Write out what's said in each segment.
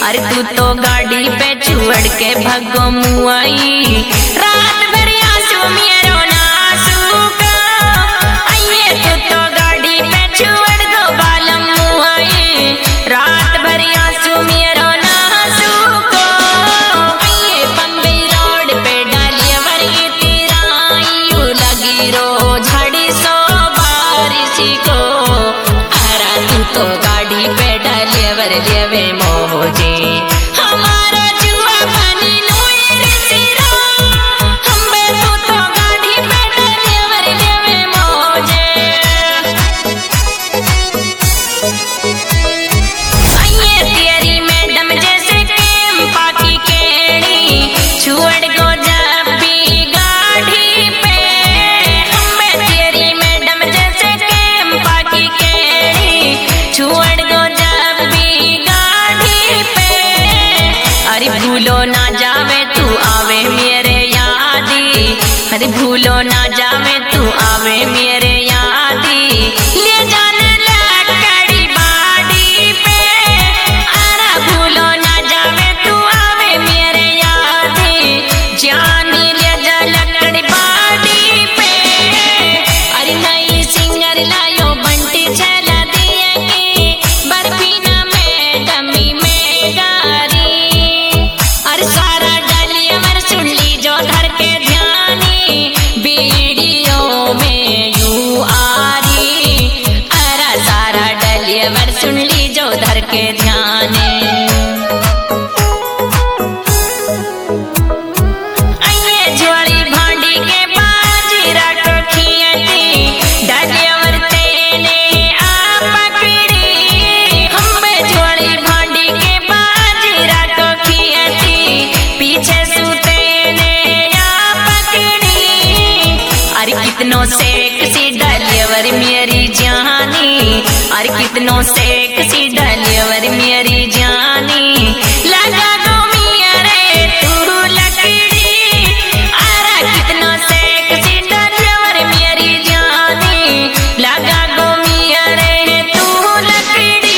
अरे तू तो गाड़ी पे छुड़ के भगो मुआई, रात भर आंसू मेरो नासू का। आइए तू तो गाड़ी पे छुड़ गो बालम मुआई, रात भर आंसू मेरो नासू को। आइए बम्बई रोड पे डालिया वर्गी तिराई, लगी रो झड़ी सो बारिश को। अरा तू तो गाड़ी पे डालिया वर्गी वे मोजे, हमारा जुआ बनी नुएर सिरा। हम्बे तू तो गाड़ी पे डालिया वर्गी वे मोजे। आइए तेरी मैडम जैसे केम पाकी केड़ी, छुड़ गो जब भी गाड़ी पे। हम्बे तेरी मैडम जैसे केम पाकी केड़ी, छुड़ गो जब भी गाड़ी पे। अरे भूलो ना जावे तू आवे मेरे यादी, अरे भूलो ना जावे तू आवे मेरे यादी। ले जाने लकड़ी बाड़ी पे, अरे भूलो ना जावे तू आवे मेरे यादी। जानी ले जा लकड़ी बाड़ी पे। अरे नई सिंगर लायो बंटी छला दिए की, बर्फीना में डमी में गारी। अरे सारा डालिया मर सुन ली जो धर के ध्यानी, वीडियो में यू आरी। अरे सारा डालिया मर सुन ली जो धर के ध्यानी। आइए झोली भांडी के बाजी रखो खियती, डालिया मरते ने आ पकड़ी। हम्बे झोली भांडी के बाजी रखो खियती, पीछे सूते ने आ पकड़ी। अरे कितनो सेक्सी डालियावर मेरी जानी, अरे कितनो सेक्सी डालियावर मेरी जानी। लगा दो मिया रे तू लकड़ी, अरे कितनो सेक्सी डालियावर मेरी जानी। लगा दो मिया रे तू लकड़ी।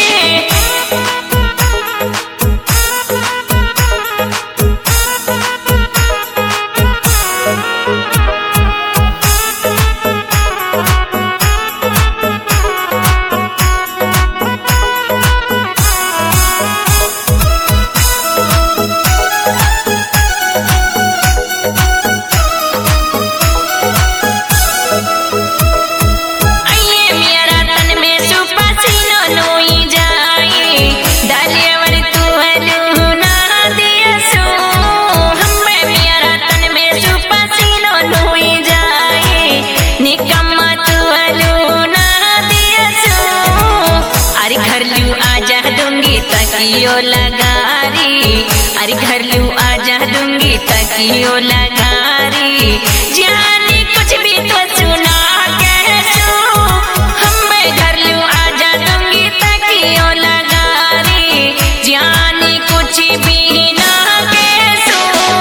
आइए मेरा तन में सुपसीनो नोई जाई, डालियावर तू हलू ना दिया सो। हम्बे मेरा तन में सुपसीनो नोई जाई, निकम्मा तू हलू ना दिया सो। अरे घर लू आजा दूंगी तकियो लगारी, अरे घर लू आजा दूंगी तकियो लगारी। जाने कुछ भी तो सुना कैसो, हम्बे घर लू आजा दूंगी तकियो लगारी। जाने कुछ भी ना कैसो।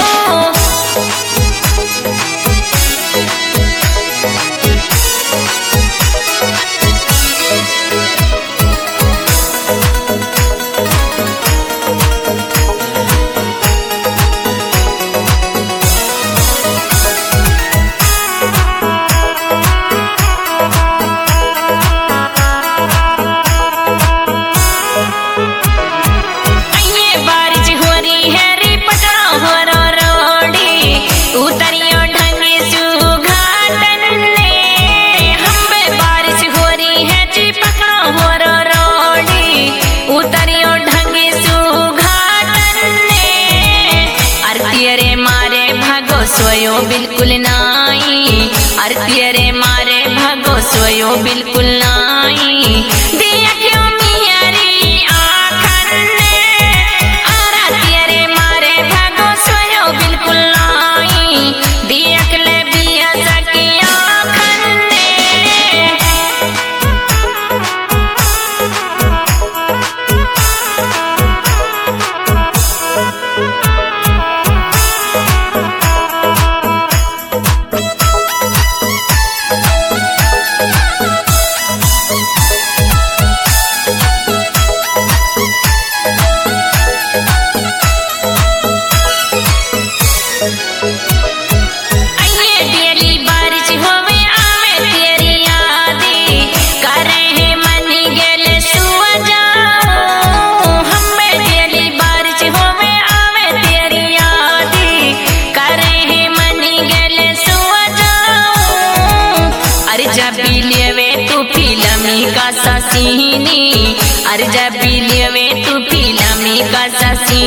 आइए बारिश हो रही है रे पटना हो रो रोडी, उतरियो ढंगी सुघाटन ने। हम्बे बारिश हो रही है जी पटना हो रो रोडी, उतरियो ढंगी सुघाटन ने। आरती रे मारे भागो सोयो बिल्कुल नाई, आरती रे मारे भागो सोयो बिल्कुल नाई। दिया क्यों मिया री आँखन ने, आरती रे मारे भागो सोयो बिल्कुल नाई। दिया ले बिया सकी आँखन ने।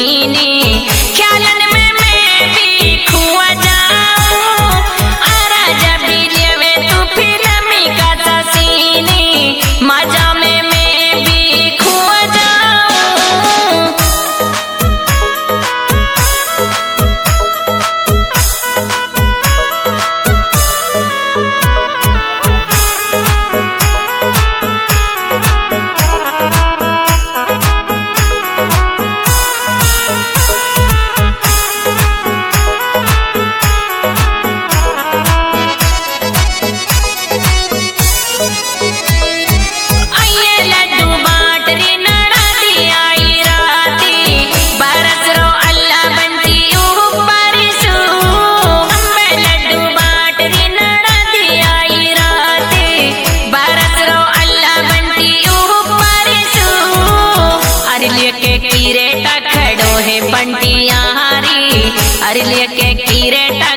सीनी ख्यालन में मैं भी खुआ जाऊं आरा जब भी लेवे तू फिल्मी का सीनी मजा में मैं भी खुआ जाऊं। कीरे खड़ो है बंटिया हारी अरे लेके कीरे